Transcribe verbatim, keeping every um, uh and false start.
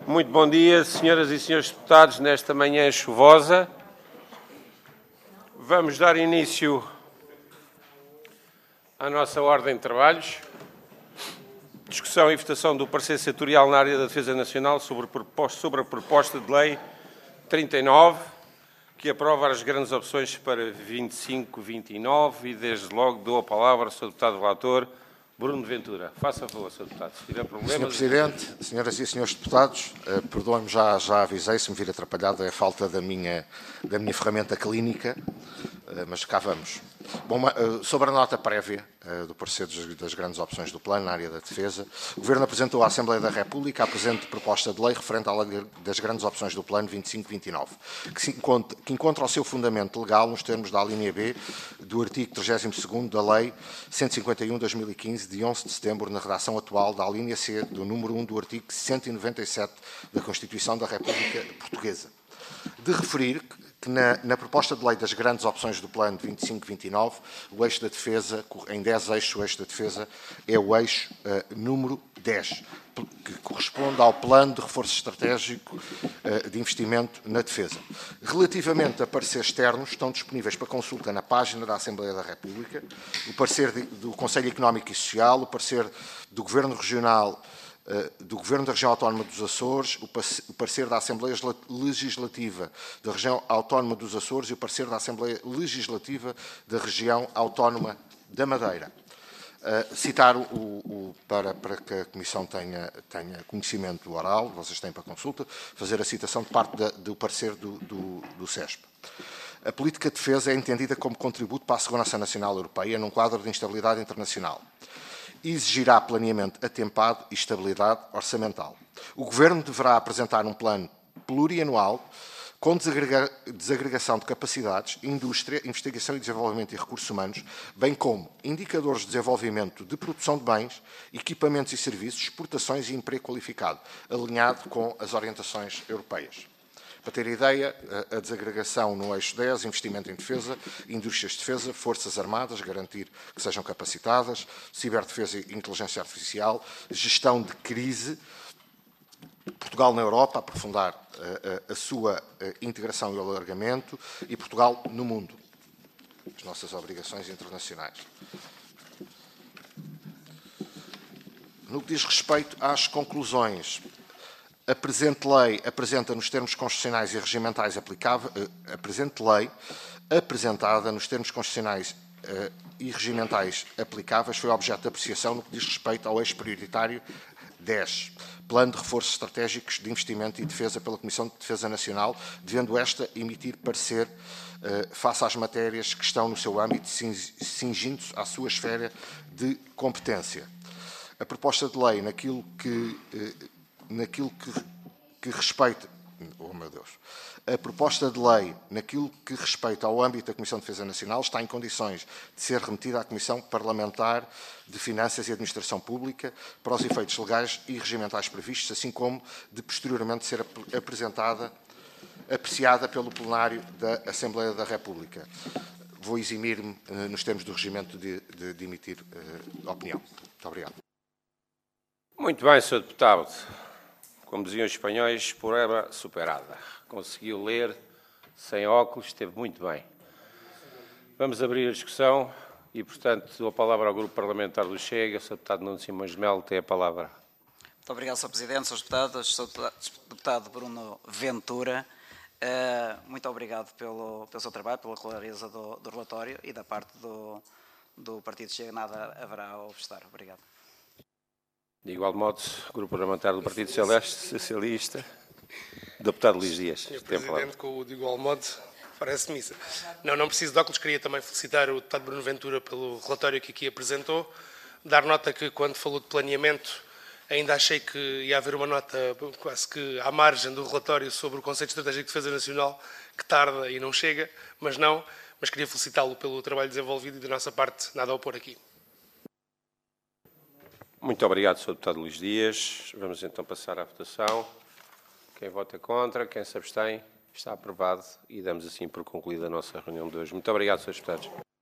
Muito bom dia, senhoras e senhores deputados, nesta manhã chuvosa. Vamos dar início à nossa ordem de trabalhos. Discussão e votação do parecer setorial na área da defesa nacional sobre, sobre a proposta de lei trinta e nove, que aprova as grandes opções para vinte e cinco, vinte e nove e, desde logo, dou a palavra ao senhor deputado relator, Bruno Ventura. Faça favor, senhor Deputado. Se tiver problemas... senhor Presidente, senhoras e senhores deputados, eh, perdoem-me, já, já avisei, se me vir atrapalhado é a falta da minha, da minha ferramenta clínica, eh, mas cá vamos. Bom, eh, sobre a nota prévia eh, do parecer das grandes opções do plano na área da defesa, o Governo apresentou à Assembleia da República a presente proposta de lei referente à lei das grandes opções do plano vinte e cinco vinte e nove, que, se encontra, que encontra o seu fundamento legal nos termos da alínea B do artigo trigésimo segundo da Lei cento e cinquenta e um barra dois mil e quinze, de onze de setembro, na redação atual da alínea C do número um do artigo cento e noventa e sete da Constituição da República Portuguesa. De referir que na, na proposta de lei das grandes opções do plano vinte e cinco vinte e nove, o eixo da defesa, em dez eixos, o eixo da defesa é o eixo uh, número dez, que corresponde ao plano de reforço estratégico uh, de investimento na defesa. Relativamente a pareceres externos, estão disponíveis para consulta na página da Assembleia da República, o parecer de, do Conselho Económico e Social, o parecer do Governo Regional, do Governo da Região Autónoma dos Açores, o parecer da Assembleia Legislativa da Região Autónoma dos Açores e o parecer da Assembleia Legislativa da Região Autónoma da Madeira. Uh, citar o, o, para, para que a Comissão tenha, tenha conhecimento oral, vocês têm para consulta, fazer a citação de parte da, do parecer do, do, do SESP. A política de defesa é entendida como contributo para a segurança nacional europeia num quadro de instabilidade internacional. Exigirá planeamento atempado e estabilidade orçamental. O Governo deverá apresentar um plano plurianual com desagrega desagregação de capacidades, indústria, investigação e desenvolvimento e recursos humanos, bem como indicadores de desenvolvimento de produção de bens, equipamentos e serviços, exportações e emprego qualificado, alinhado com as orientações europeias. Para ter ideia, a desagregação no eixo dez, investimento em defesa, indústrias de defesa, forças armadas, garantir que sejam capacitadas, ciberdefesa e inteligência artificial, gestão de crise, Portugal na Europa, aprofundar a, a, a sua integração e o alargamento, e Portugal no mundo, as nossas obrigações internacionais. No que diz respeito às conclusões, a presente lei apresenta nos termos constitucionais e regimentais aplicáveis, a presente lei apresentada nos termos constitucionais uh, e regimentais aplicáveis foi objeto de apreciação no que diz respeito ao eixo prioritário dez, Plano de Reforços Estratégicos de Investimento e Defesa pela Comissão de Defesa Nacional, devendo esta emitir parecer uh, face às matérias que estão no seu âmbito, cingindo-se à sua esfera de competência. A proposta de lei, naquilo que uh, naquilo que, que respeita, oh meu Deus, a proposta de lei, naquilo que respeita ao âmbito da Comissão de Defesa Nacional, está em condições de ser remetida à Comissão Parlamentar de Finanças e Administração Pública para os efeitos legais e regimentais previstos, assim como de posteriormente ser ap apresentada, apreciada pelo plenário da Assembleia da República. Vou eximir-me, uh, nos termos do regimento, de, de, de emitir uh, opinião. Muito obrigado. Muito bem, senhor Deputado. Como diziam os espanhóis, prueba superada. Conseguiu ler sem óculos, esteve muito bem. Vamos abrir a discussão e, portanto, dou a palavra ao Grupo Parlamentar do Chega. O senhor Deputado Nuno Simões de Melo tem a palavra. Muito obrigado, senhor Presidente, senhores Deputados, senhor Deputado Bruno Ventura. Uh, muito obrigado pelo, pelo seu trabalho, pela clareza do, do relatório e da parte do, do Partido Chega nada haverá a obstar. Obrigado. De igual modo, Grupo Parlamentar do Partido Socialista, Deputado Luís Dias. senhor Presidente, com o de igual modo, parece missa. Não, não preciso de óculos, queria também felicitar o Deputado Bruno Ventura pelo relatório que aqui apresentou, dar nota que quando falou de planeamento, ainda achei que ia haver uma nota quase que à margem do relatório sobre o Conceito Estratégico de Defesa Nacional, que tarda e não chega, mas não, mas queria felicitá-lo pelo trabalho desenvolvido e da nossa parte nada a opor aqui. Muito obrigado, senhor Deputado Luís Dias. Vamos então passar à votação. Quem vota contra, quem se abstém, está aprovado e damos assim por concluída a nossa reunião de hoje. Muito obrigado, senhores deputados.